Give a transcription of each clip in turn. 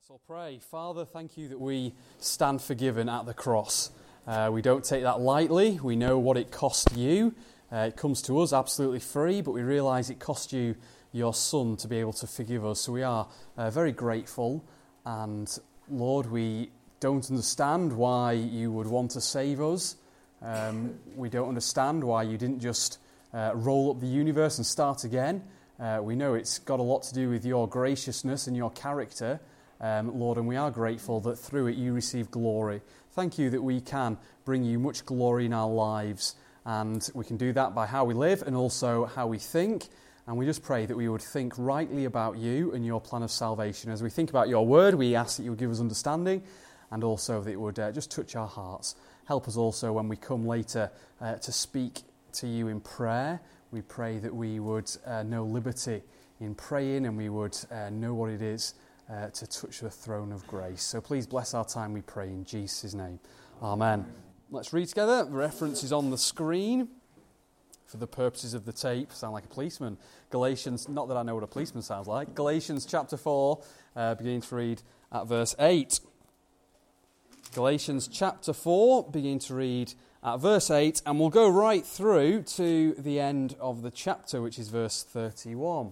Let's all pray. Father, thank you that we stand forgiven at the cross. We don't take that lightly. We know what it cost you. It comes to us absolutely free, but we realise it cost you your Son to be able to forgive us. So we are very grateful. And Lord, we don't understand why you would want to save us. We don't understand why you didn't just roll up the universe and start again. We know it's got a lot to do with your graciousness and your character, Lord, and we are grateful that through it you receive glory. Thank you that we can bring you much glory in our lives, and we can do that by how we live and also how we think. And we just pray that we would think rightly about you and your plan of salvation. As we think about your word, we ask that you would give us understanding, and also that it would just touch our hearts. Help us also when we come later to speak to you in prayer. We pray that we would know liberty in praying, and we would know what it is to touch the throne of grace. So please bless our time, we pray, in Jesus' name. Amen. Let's read together. The reference is on the screen for the purposes of the tape. Sound like a policeman. Galatians, not that I know what a policeman sounds like. Galatians chapter 4, beginning to read at verse 8. Galatians chapter 4, beginning to read at verse 8, and we'll go right through to the end of the chapter, which is verse 31.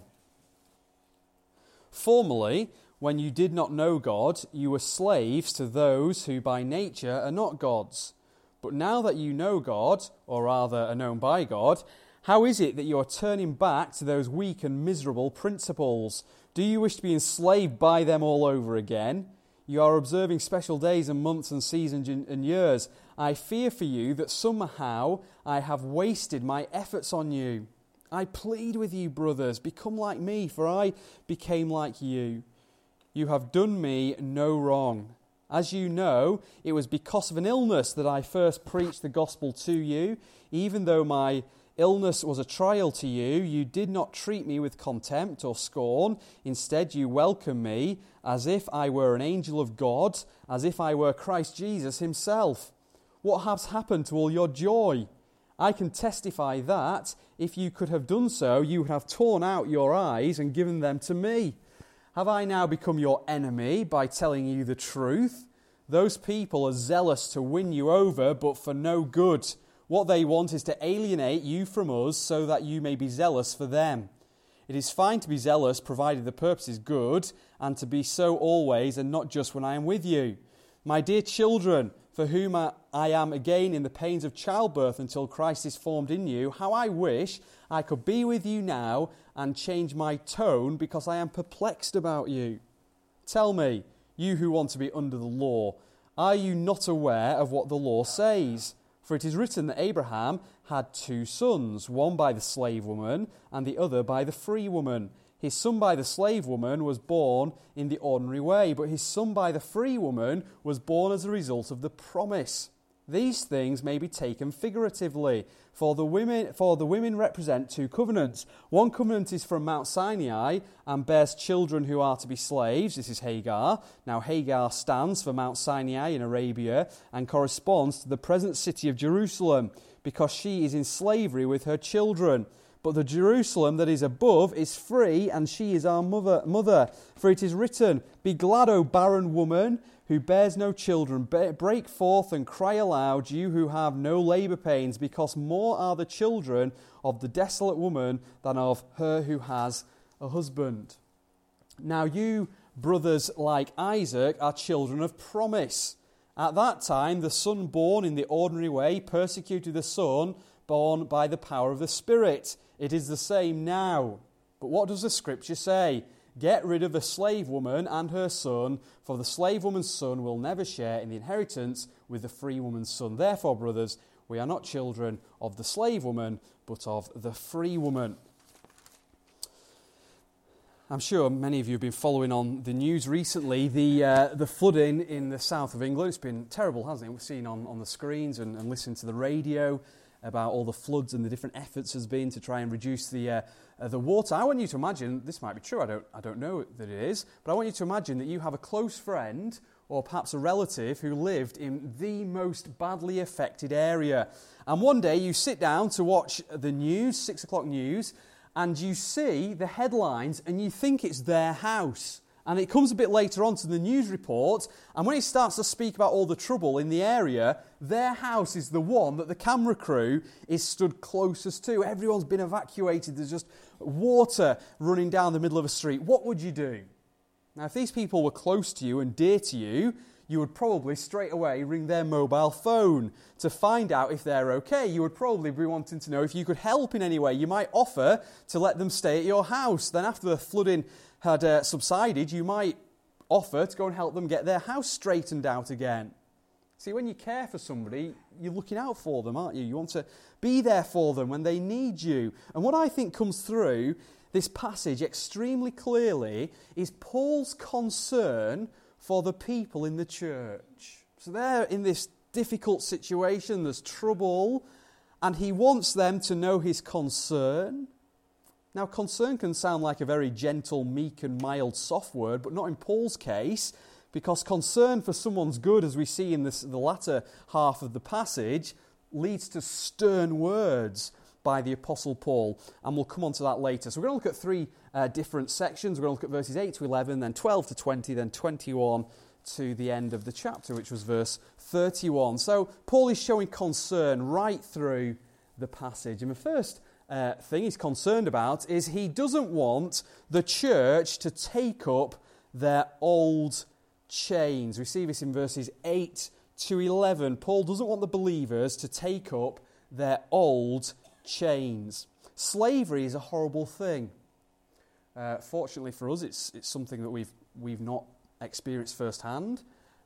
Formerly, when you did not know God, you were slaves to those who by nature are not gods. But now that you know God, or rather are known by God, how is it that you are turning back to those weak and miserable principles? Do you wish to be enslaved by them all over again? You are observing special days and months and seasons and years. I fear for you that somehow I have wasted my efforts on you. I plead with you, brothers, become like me, for I became like you. You have done me no wrong. As you know, it was because of an illness that I first preached the gospel to you. Even though my illness was a trial to you, you did not treat me with contempt or scorn. Instead, you welcomed me as if I were an angel of God, as if I were Christ Jesus himself. What has happened to all your joy? I can testify that, if you could have done so, you would have torn out your eyes and given them to me. Have I now become your enemy by telling you the truth? Those people are zealous to win you over, but for no good. What they want is to alienate you from us so that you may be zealous for them. It is fine to be zealous, provided the purpose is good, and to be so always and not just when I am with you. My dear children, for whom I am again in the pains of childbirth until Christ is formed in you, how I wish I could be with you now and change my tone because I am perplexed about you. Tell me, you who want to be under the law, are you not aware of what the law says? For it is written that Abraham had 2 sons, one by the slave woman and the other by the free woman. His son by the slave woman was born in the ordinary way, but his son by the free woman was born as a result of the promise. These things may be taken figuratively, for the women represent 2 covenants. One covenant is from Mount Sinai and bears children who are to be slaves. This is Hagar. Now Hagar stands for Mount Sinai in Arabia and corresponds to the present city of Jerusalem, because she is in slavery with her children. But the Jerusalem that is above is free, and she is our mother. For it is written, be glad, O barren woman, who bears no children. Break forth and cry aloud, you who have no labour pains, because more are the children of the desolate woman than of her who has a husband. Now you, brothers like Isaac, are children of promise. At that time, the son born in the ordinary way persecuted the son born by the power of the Spirit. It is the same now. But what does the Scripture say? Get rid of the slave woman and her son, for the slave woman's son will never share in the inheritance with the free woman's son. Therefore, brothers, we are not children of the slave woman, but of the free woman. I'm sure many of you have been following on the news recently, the flooding in the south of England. It's been terrible, hasn't it? We've seen on the screens and listened to the radio about all the floods and the different efforts has been to try and reduce the water. I want you to imagine, this might be true, I don't know that it is, but I want you to imagine that you have a close friend or perhaps a relative who lived in the most badly affected area. And one day you sit down to watch the news, 6 o'clock news, and you see the headlines and you think it's their house. And it comes a bit later on to the news report, and when it starts to speak about all the trouble in the area, their house is the one that the camera crew is stood closest to. Everyone's been evacuated. There's just water running down the middle of a street. What would you do? Now, if these people were close to you and dear to you, you would probably straight away ring their mobile phone to find out if they're okay. You would probably be wanting to know if you could help in any way. You might offer to let them stay at your house. Then after the flooding had subsided, you might offer to go and help them get their house straightened out again. See, when you care for somebody, you're looking out for them, aren't you? You want to be there for them when they need you. And what I think comes through this passage extremely clearly is Paul's concern for the people in the church. So they're in this difficult situation, there's trouble, and he wants them to know his concern. Now, concern can sound like a very gentle, meek and mild, soft word, but not in Paul's case, because concern for someone's good, as we see in the latter half of the passage, leads to stern words by the Apostle Paul, and we'll come on to that later. So we're going to look at three different sections. We're going to look at verses 8 to 11, then 12 to 20, then 21 to the end of the chapter, which was verse 31. So Paul is showing concern right through the passage. And the first thing he's concerned about is he doesn't want the church to take up their old chains. We see this in verses 8 to 11. Paul doesn't want the believers to take up their old chains. Slavery is a horrible thing. Fortunately for us, it's something that we've not experienced firsthand.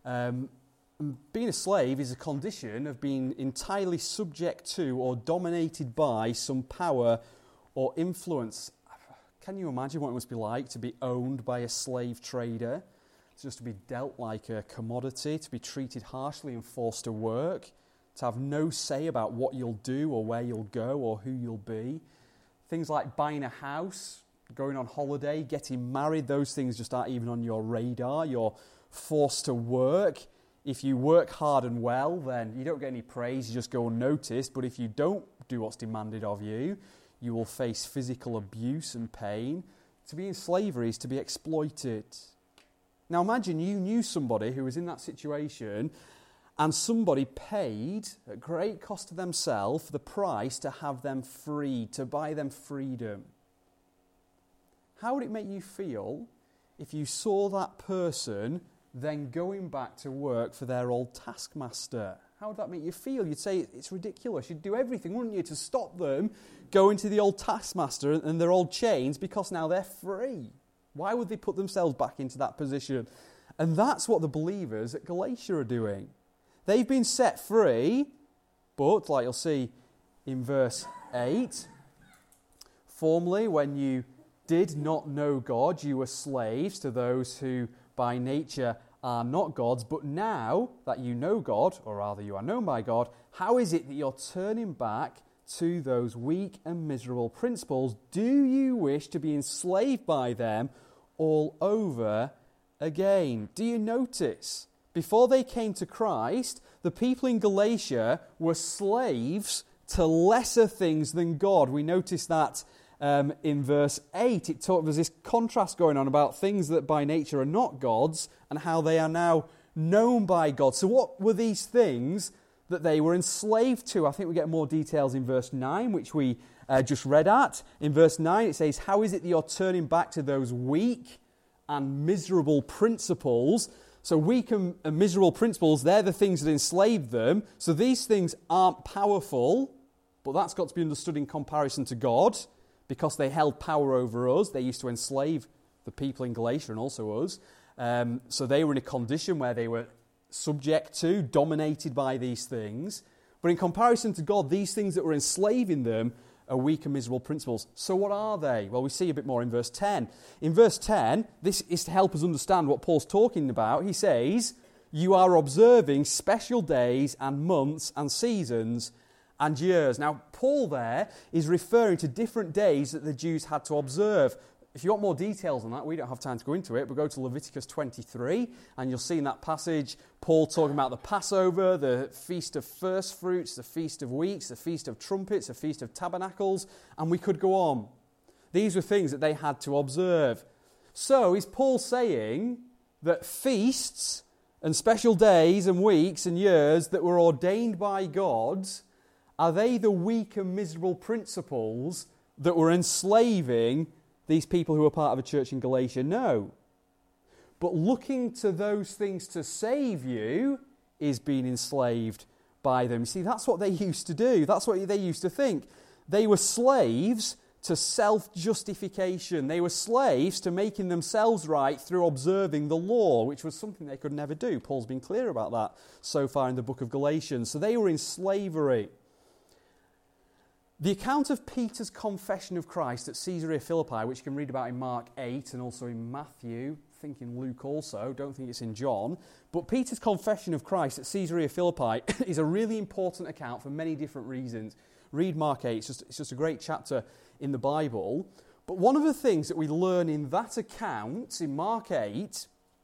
Being a slave is a condition of being entirely subject to or dominated by some power or influence. Can you imagine what it must be like to be owned by a slave trader? Just to be dealt like a commodity, to be treated harshly and forced to work, to have no say about what you'll do or where you'll go or who you'll be. Things like buying a house, going on holiday, getting married, those things just aren't even on your radar. You're forced to work. If you work hard and well, then you don't get any praise, you just go unnoticed. But if you don't do what's demanded of you, you will face physical abuse and pain. To be in slavery is to be exploited. Now imagine you knew somebody who was in that situation and somebody paid, at great cost to themselves, the price to have them free, to buy them freedom. How would it make you feel if you saw that person then going back to work for their old taskmaster? How would that make you feel? You'd say, it's ridiculous. You'd do everything, wouldn't you, to stop them going to the old taskmaster and their old chains because now they're free. Why would they put themselves back into that position? And that's what the believers at Galatia are doing. They've been set free, but, like you'll see in verse 8, formerly when you did not know God, you were slaves to those who by nature are not gods, but now that you know God, or rather you are known by God, how is it that you're turning back to those weak and miserable principles? Do you wish to be enslaved by them all over again? Do you notice? Before they came to Christ, the people in Galatia were slaves to lesser things than God. We notice that in verse 8. There's this contrast going on about things that by nature are not gods and how they are now known by God. So what were these things that they were enslaved to? I think we get more details in verse 9, which we just read at. In verse 9 it says, how is it that you're turning back to those weak and miserable principles? So weak and miserable principles, they're the things that enslaved them. So these things aren't powerful, but that's got to be understood in comparison to God, because they held power over us. They used to enslave the people in Galatia and also us. So they were in a condition where they were subject to, dominated by these things. But in comparison to God, these things that were enslaving them are weak and miserable principles. So what are they? Well, we see a bit more in verse 10. In verse 10, this is to help us understand what Paul's talking about. He says, you are observing special days and months and seasons and years. Now, Paul there is referring to different days that the Jews had to observe. If you want more details on that, we don't have time to go into it, but go to Leviticus 23, and you'll see in that passage Paul talking about the Passover, the Feast of First Fruits, the Feast of Weeks, the Feast of Trumpets, the Feast of Tabernacles, and we could go on. These were things that they had to observe. So is Paul saying that feasts and special days and weeks and years that were ordained by God, are they the weak and miserable principles that were enslaving these people who were part of a church in Galatia? No. But looking to those things to save you is being enslaved by them. You see, that's what they used to do. That's what they used to think. They were slaves to self-justification. They were slaves to making themselves right through observing the law, which was something they could never do. Paul's been clear about that so far in the book of Galatians. So they were in slavery. The account of Peter's confession of Christ at Caesarea Philippi, which you can read about in Mark 8 and also in Matthew, I think in Luke also, don't think it's in John, but Peter's confession of Christ at Caesarea Philippi is a really important account for many different reasons. Read Mark 8, it's just a great chapter in the Bible. But one of the things that we learn in that account, in Mark 8,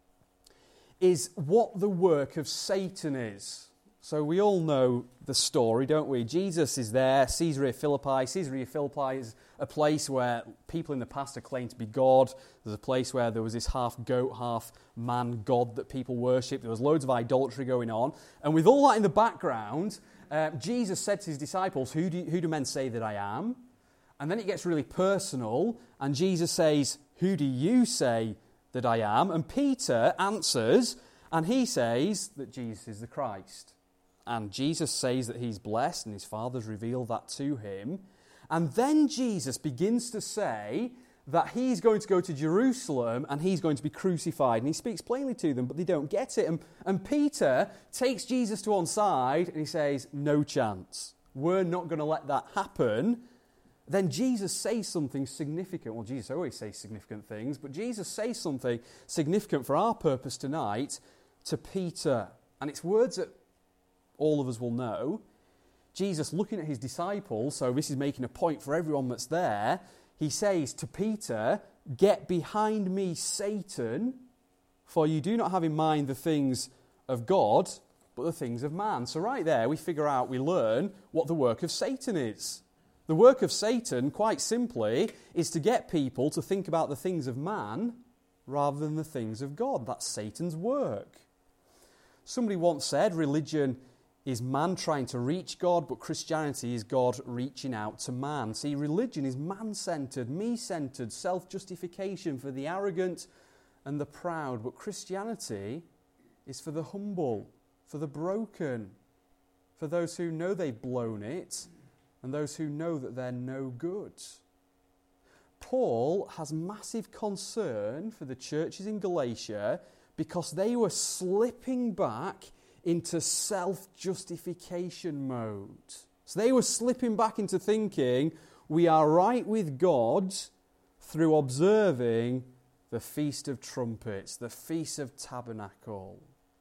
is what the work of Satan is. So we all know the story, don't we? Jesus is there, Caesarea Philippi. Caesarea Philippi is a place where people in the past have claimed to be God. There's a place where there was this half goat, half man God that people worshipped. There was loads of idolatry going on. And with all that in the background, Jesus said to his disciples, who do men say that I am? And then it gets really personal, and Jesus says, who do you say that I am? And Peter answers, and he says that Jesus is the Christ. And Jesus says that he's blessed, and his Father's revealed that to him. And then Jesus begins to say that he's going to go to Jerusalem, and he's going to be crucified. And he speaks plainly to them, but they don't get it. And Peter takes Jesus to one side, and he says, no chance. We're not going to let that happen. Then Jesus says something significant. Well, Jesus always says significant things, but Jesus says something significant for our purpose tonight to Peter. And it's words that all of us will know. Jesus, looking at his disciples, so this is making a point for everyone that's there, he says to Peter, get behind me, Satan, for you do not have in mind the things of God, but the things of man. So right there, we learn what the work of Satan is. The work of Satan, quite simply, is to get people to think about the things of man rather than the things of God. That's Satan's work. Somebody once said religion is man trying to reach God, but Christianity is God reaching out to man. See, religion is man-centered, me-centered, self-justification for the arrogant and the proud. But Christianity is for the humble, for the broken, for those who know they've blown it, and those who know that they're no good. Paul has massive concern for the churches in Galatia because they were slipping back into self-justification mode. So they were slipping back into thinking, we are right with God through observing the Feast of Trumpets, the Feast of Tabernacle.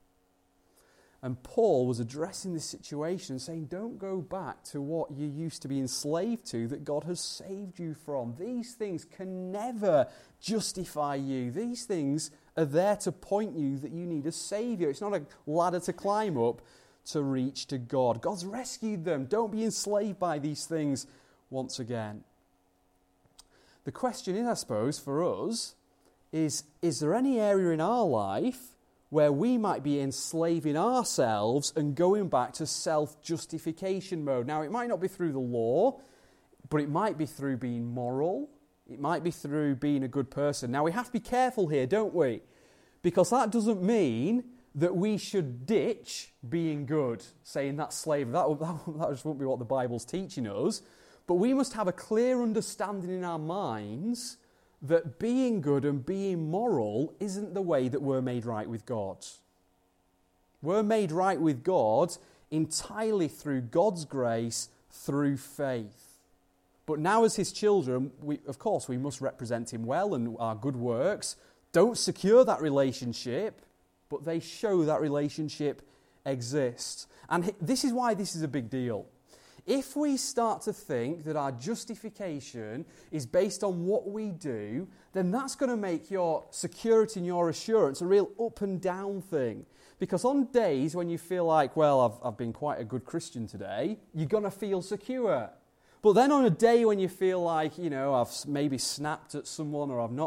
And Paul was addressing this situation, saying, don't go back to what you used to be enslaved to, that God has saved you from. These things can never justify you. These things are there to point you that you need a Saviour. It's not a ladder to climb up to reach to God. God's rescued them. Don't be enslaved by these things once again. The question is, I suppose, for us, is there any area in our life where we might be enslaving ourselves and going back to self-justification mode? Now, it might not be through the law, but it might be through being moral. It might be through being a good person. Now, we have to be careful here, don't we? Because that doesn't mean that we should ditch being good, saying that's slavery. That just won't be what the Bible's teaching us. But we must have a clear understanding in our minds that being good and being moral isn't the way that we're made right with God. We're made right with God entirely through God's grace, through faith. But now as his children, we must represent him well, and our good works don't secure that relationship, but they show that relationship exists. And this is why this is a big deal. If we start to think that our justification is based on what we do, then that's going to make your security and your assurance a real up and down thing. Because on days when you feel like, well, I've been quite a good Christian today, you're going to feel secure. But then on a day when you feel like, I've maybe snapped at someone or I've not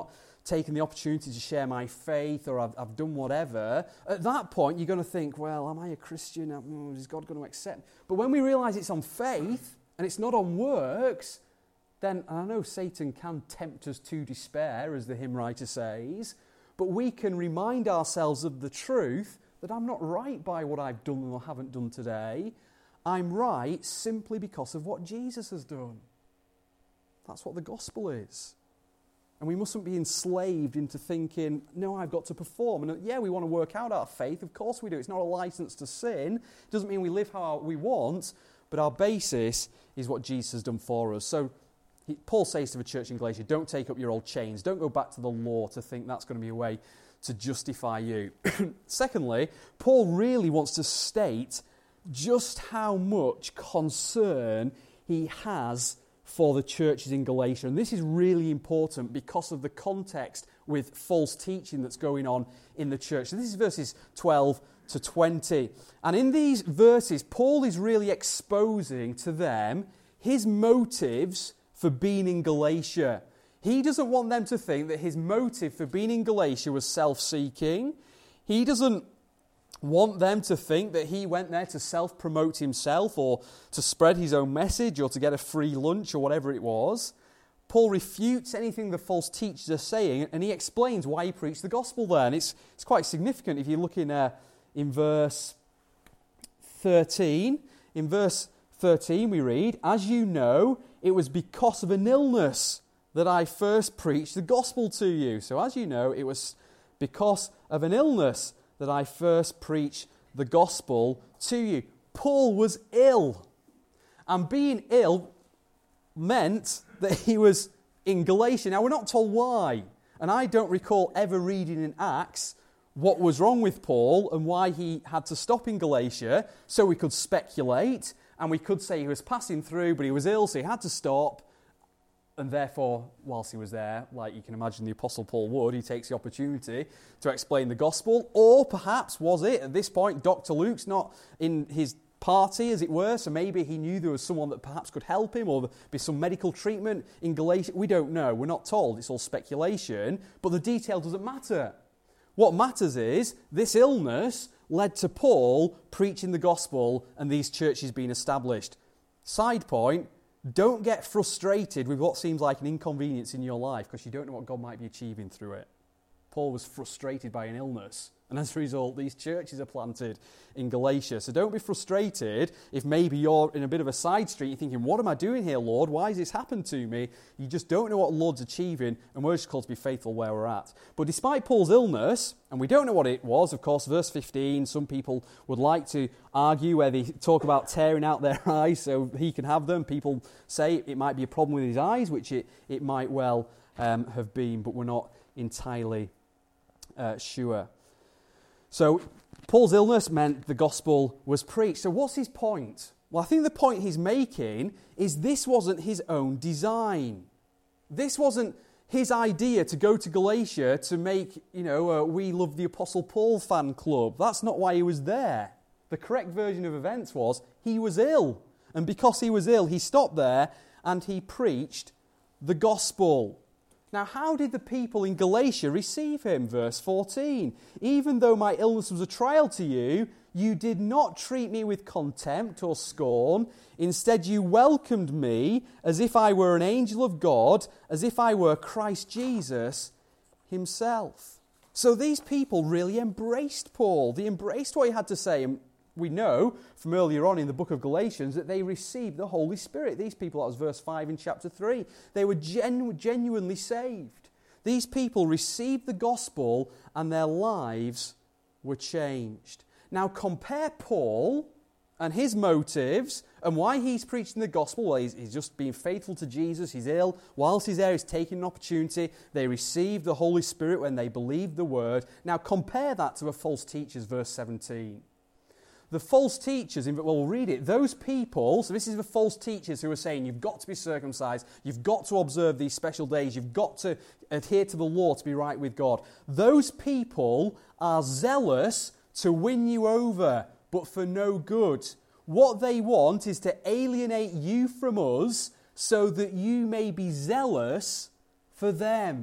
taken the opportunity to share my faith, or I've done whatever, at that point you're going to think, well, am I a Christian? Is God going to accept? But when we realise it's on faith and it's not on works, then I know Satan can tempt us to despair, as the hymn writer says, but we can remind ourselves of the truth that I'm not right by what I've done or haven't done today. I'm right simply because of what Jesus has done. That's what the gospel is. And we mustn't be enslaved into thinking, no, I've got to perform. And yeah, we want to work out our faith. Of course we do. It's not a license to sin. It doesn't mean we live how we want, but our basis is what Jesus has done for us. So Paul says to the church in Galatia, don't take up your old chains. Don't go back to the law to think that's going to be a way to justify you. Secondly, Paul really wants to state just how much concern he has for the churches in Galatia. And this is really important because of the context with false teaching that's going on in the church. So this is verses 12 to 20. And in these verses, Paul is really exposing to them his motives for being in Galatia. He doesn't want them to think that his motive for being in Galatia was self-seeking. He doesn't want them to think that he went there to self-promote himself or to spread his own message or to get a free lunch or whatever it was. Paul refutes anything the false teachers are saying, and he explains why he preached the gospel there. And it's quite significant if you look in verse 13. In verse 13 we read, "As you know, it was because of an illness that I first preached the gospel to you." So as you know, it was because of an illness that I first preached the gospel to you. Paul was ill. And being ill meant that he was in Galatia. Now, we're not told why. And I don't recall ever reading in Acts what was wrong with Paul and why he had to stop in Galatia. So we could speculate, and we could say he was passing through, but he was ill, so he had to stop. And therefore, whilst he was there, like you can imagine the Apostle Paul would, he takes the opportunity to explain the gospel. Or perhaps was it, at this point, Dr. Luke's not in his party, as it were, so maybe he knew there was someone that perhaps could help him, or there'd be some medical treatment in Galatia. We don't know. We're not told. It's all speculation. But the detail doesn't matter. What matters is this illness led to Paul preaching the gospel and these churches being established. Side point, don't get frustrated with what seems like an inconvenience in your life because you don't know what God might be achieving through it. Paul was frustrated by an illness, and as a result, these churches are planted in Galatia. So don't be frustrated if maybe you're in a bit of a side street, you're thinking, what am I doing here, Lord? Why has this happened to me? You just don't know what the Lord's achieving, and we're just called to be faithful where we're at. But despite Paul's illness, and we don't know what it was, of course, verse 15, some people would like to argue where they talk about tearing out their eyes so he can have them. People say it might be a problem with his eyes, which it might well have been, but we're not entirely sure. So Paul's illness meant the gospel was preached. So what's his point? Well, I think the point he's making is this wasn't his own design. This wasn't his idea to go to Galatia to make, We Love the Apostle Paul fan club. That's not why he was there. The correct version of events was he was ill. And because he was ill, he stopped there and he preached the gospel. Now, how did the people in Galatia receive him? Verse 14. "Even though my illness was a trial to you, you did not treat me with contempt or scorn. Instead, you welcomed me as if I were an angel of God, as if I were Christ Jesus himself." So these people really embraced Paul. They embraced what he had to say. And we know from earlier on in the book of Galatians that they received the Holy Spirit. These people, that was verse 5 in chapter 3, they were genuinely saved. These people received the gospel and their lives were changed. Now compare Paul and his motives and why he's preaching the gospel. Well, he's just being faithful to Jesus. He's ill. Whilst he's there, he's taking an opportunity. They received the Holy Spirit when they believed the word. Now compare that to the false teachers, verse 17. The false teachers, we'll read it, those people, so this is the false teachers who are saying you've got to be circumcised, you've got to observe these special days, you've got to adhere to the law to be right with God. Those people are zealous to win you over, but for no good. What they want is to alienate you from us so that you may be zealous for them.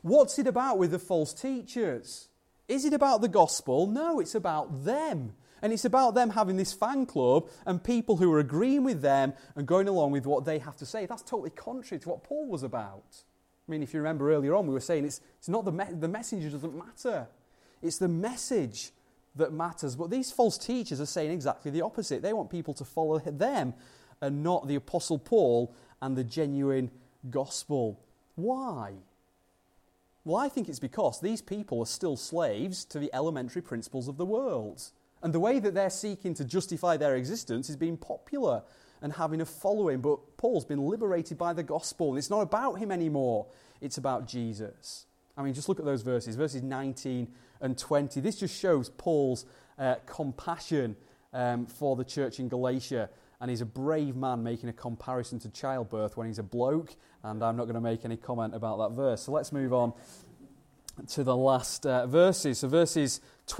What's it about with the false teachers? Is it about the gospel? No, it's about them. And it's about them having this fan club and people who are agreeing with them and going along with what they have to say. That's totally contrary to what Paul was about. I mean, if you remember earlier on, we were saying it's not the messenger doesn't matter. It's the message that matters. But these false teachers are saying exactly the opposite. They want people to follow them and not the Apostle Paul and the genuine gospel. Why? Well, I think it's because these people are still slaves to the elementary principles of the world. And the way that they're seeking to justify their existence is being popular and having a following. But Paul's been liberated by the gospel. And it's not about him anymore. It's about Jesus. I mean, just look at those verses. Verses 19 and 20. This just shows Paul's compassion for the church in Galatia. And he's a brave man making a comparison to childbirth when he's a bloke. And I'm not going to make any comment about that verse. So let's move on to the last verses. So verses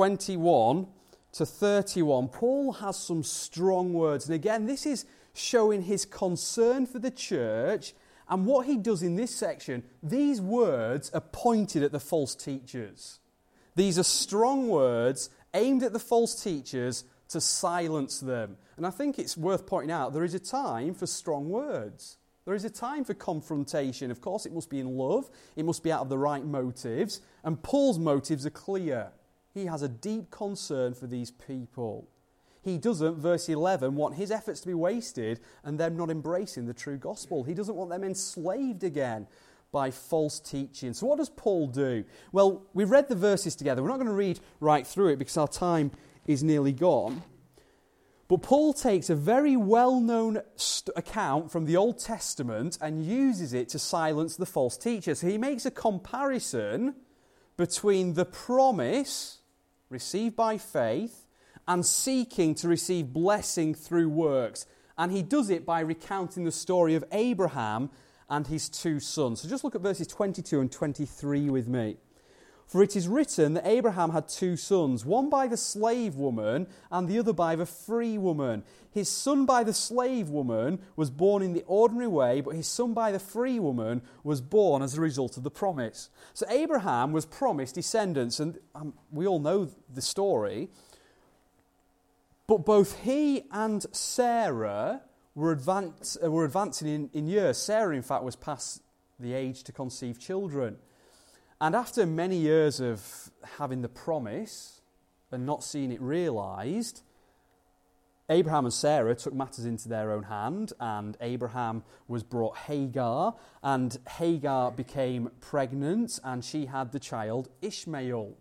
21 to 31. Paul has some strong words. And again, this is showing his concern for the church. And what he does in this section, these words are pointed at the false teachers. These are strong words aimed at the false teachers to silence them. And I think it's worth pointing out there is a time for strong words. There is a time for confrontation. Of course, it must be in love. It must be out of the right motives. And Paul's motives are clear. He has a deep concern for these people. He doesn't, verse 11, want his efforts to be wasted and them not embracing the true gospel. He doesn't want them enslaved again by false teaching. So what does Paul do? Well, we've read the verses together. We're not going to read right through it because our time is nearly gone. But Paul takes a very well-known account from the Old Testament and uses it to silence the false teachers. So he makes a comparison between the promise received by faith and seeking to receive blessing through works. And he does it by recounting the story of Abraham and his two sons. So just look at verses 22 and 23 with me. For it is written that Abraham had two sons, one by the slave woman and the other by the free woman. His son by the slave woman was born in the ordinary way, but his son by the free woman was born as a result of the promise. So Abraham was promised descendants, and we all know the story. But both he and Sarah were advancing in years. Sarah, in fact, was past the age to conceive children. And after many years of having the promise and not seeing it realised, Abraham and Sarah took matters into their own hand, and Abraham was brought Hagar, and Hagar became pregnant, and she had the child Ishmael.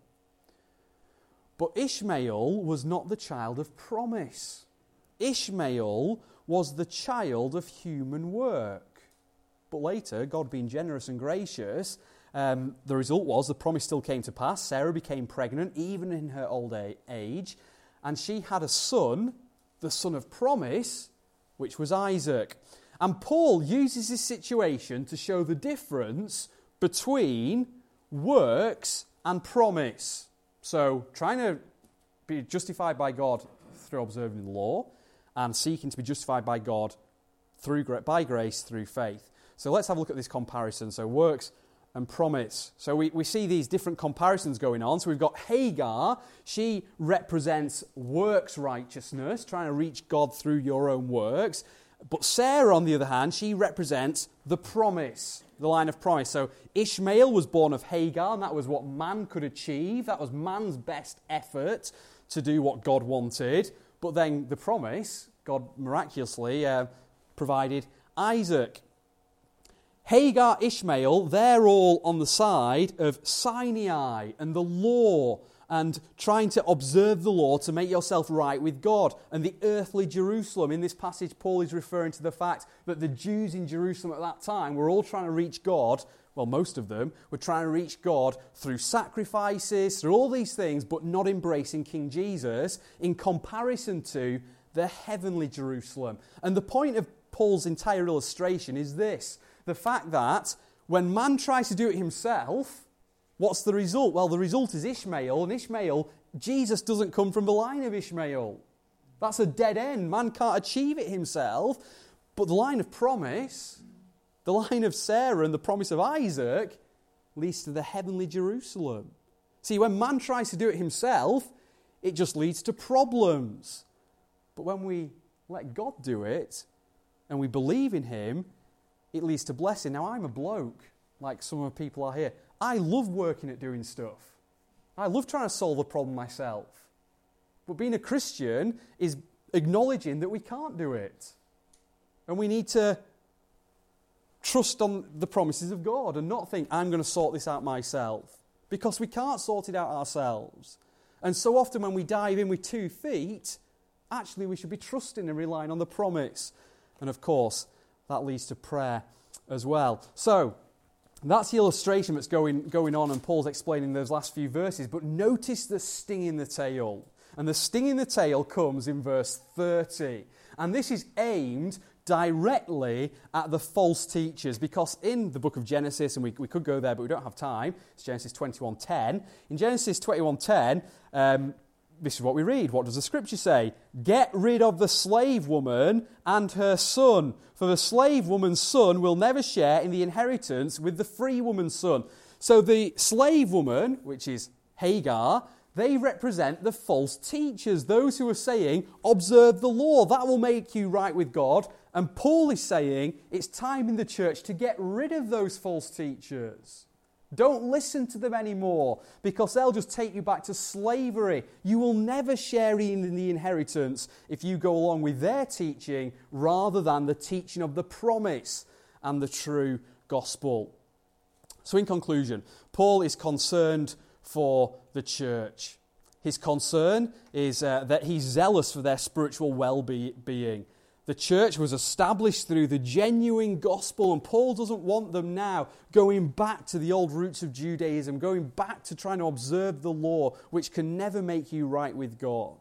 But Ishmael was not the child of promise. Ishmael was the child of human work. But later, God being generous and gracious, the result was the promise still came to pass. Sarah became pregnant, even in her old age, and she had a son, the son of promise, which was Isaac. And Paul uses this situation to show the difference between works and promise. So, trying to be justified by God through observing the law, and seeking to be justified by God by grace through faith. So let's have a look at this comparison. So works and promise. So we see these different comparisons going on. So we've got Hagar. She represents works righteousness, trying to reach God through your own works. But Sarah, on the other hand, she represents the promise, the line of promise. So Ishmael was born of Hagar, and that was what man could achieve. That was man's best effort to do what God wanted. But then the promise, God miraculously provided Isaac. Hagar, Ishmael, they're all on the side of Sinai and the law and trying to observe the law to make yourself right with God. And the earthly Jerusalem. In this passage, Paul is referring to the fact that the Jews in Jerusalem at that time were all trying to reach God. Well, most of them were trying to reach God through sacrifices, through all these things, but not embracing King Jesus in comparison to the heavenly Jerusalem. And the point of Paul's entire illustration is this. The fact that when man tries to do it himself, what's the result? Well, the result is Ishmael, and Ishmael, Jesus doesn't come from the line of Ishmael. That's a dead end. Man can't achieve it himself. But the line of promise, the line of Sarah and the promise of Isaac, leads to the heavenly Jerusalem. See, when man tries to do it himself, it just leads to problems. But when we let God do it, and we believe in him, it leads to blessing. Now, I'm a bloke, like some of the people are here. I love working at doing stuff. I love trying to solve a problem myself. But being a Christian is acknowledging that we can't do it. And we need to trust on the promises of God and not think, I'm going to sort this out myself. Because we can't sort it out ourselves. And so often when we dive in with 2 feet, actually we should be trusting and relying on the promise. And of course, that leads to prayer as well. So, that's the illustration that's going on, and Paul's explaining those last few verses. But notice the sting in the tail. And the sting in the tail comes in verse 30. And this is aimed directly at the false teachers, because in the book of Genesis, and we could go there, but we don't have time, it's Genesis 21:10. In Genesis 21:10, this is what we read. What does the scripture say? Get rid of the slave woman and her son, for the slave woman's son will never share in the inheritance with the free woman's son. So the slave woman, which is Hagar, they represent the false teachers, those who are saying, observe the law, that will make you right with God. And Paul is saying it's time in the church to get rid of those false teachers. Don't listen to them anymore, because they'll just take you back to slavery. You will never share in the inheritance if you go along with their teaching rather than the teaching of the promise and the true gospel. So in conclusion, Paul is concerned for the church. His concern is that he's zealous for their spiritual well-being. The church was established through the genuine gospel, and Paul doesn't want them now going back to the old roots of Judaism, going back to trying to observe the law, which can never make you right with God.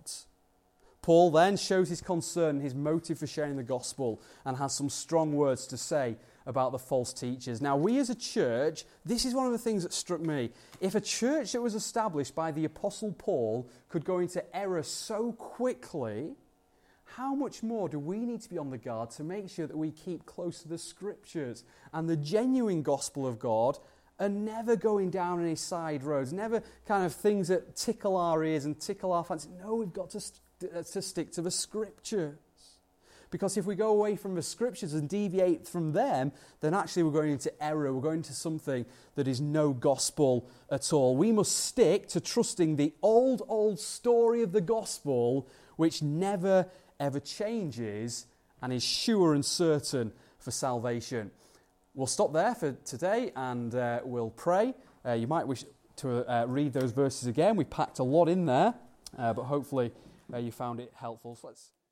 Paul then shows his concern, his motive for sharing the gospel, and has some strong words to say about the false teachers. Now, we as a church, this is one of the things that struck me. If a church that was established by the Apostle Paul could go into error so quickly, how much more do we need to be on the guard to make sure that we keep close to the Scriptures and the genuine gospel of God, and never going down any side roads, never kind of things that tickle our ears and tickle our fancy. No, we've got to stick to the Scriptures. Because if we go away from the Scriptures and deviate from them, then actually we're going into error. We're going into something that is no gospel at all. We must stick to trusting the old story of the gospel, which never ever changes and is sure and certain for salvation. We'll stop there for today, and we'll pray. You might wish to read those verses again. We packed a lot in there, but hopefully you found it helpful. So let's